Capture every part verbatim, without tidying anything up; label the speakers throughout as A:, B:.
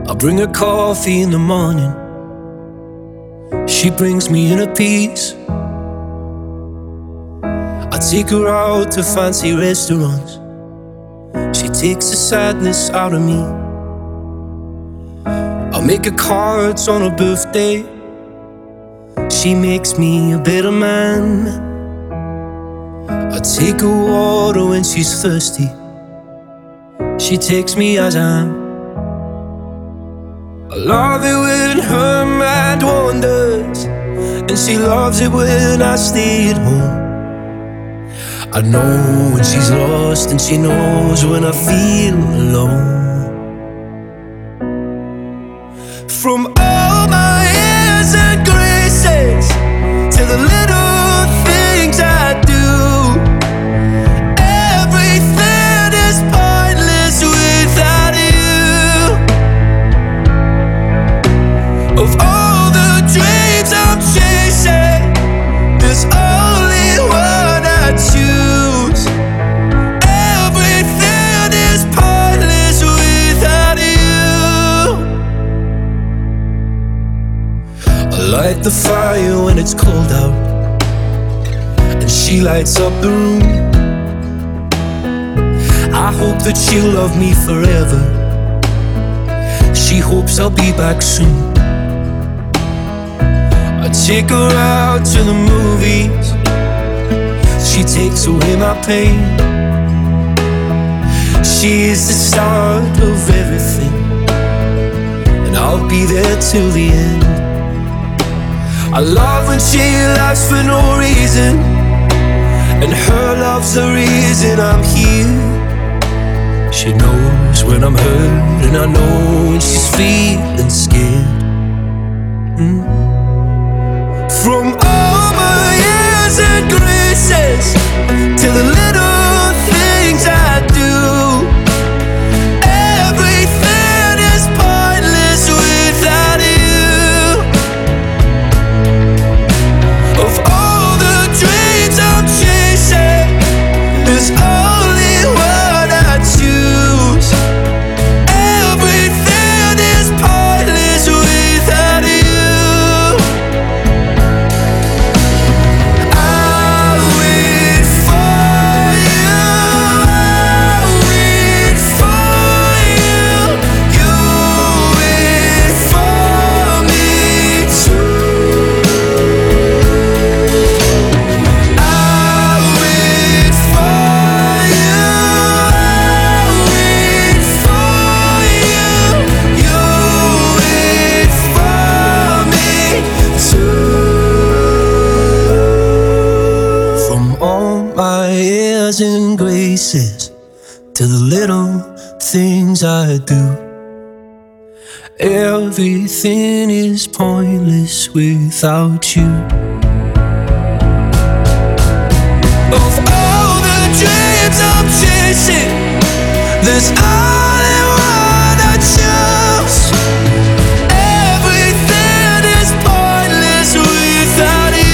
A: I bring her coffee in the morning, she brings me inner peace. I take her out to fancy restaurants, she takes the sadness out of me. I make her cards on her birthday, she makes me a better man. I take her water when she's thirsty, she takes me as I am. I love it when her mind wanders, and she loves it when I stay at home. I know when she's lost, and she knows when I feel alone. From all my airs and graces to the little things I do, everything is pointless without you. Of all the dreams I'm chasing, there's only one I choose. Everything is pointless without you. I light the fire when it's cold out, and she lights up the room. I hope that she'll love me forever, she hopes I'll be back soon. I take her out to the movies, she takes away my pain. She is the start of everything, and I'll be there till the end. I love when she laughs for no reason, and her love's the reason I'm here. She knows when I'm hurt, and I know when she's feeling scared. mm. From all my airs and graces to the little things I do, everything is pointless without you. Of all the dreams I'm chasing, there's only one I choose. Everything is pointless without you. And graces to the little things I do, everything is pointless without you. Of all the dreams I'm chasing, there's only one I choose. Everything is pointless without you.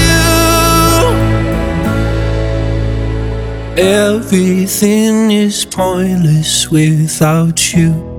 A: Everything is pointless without you.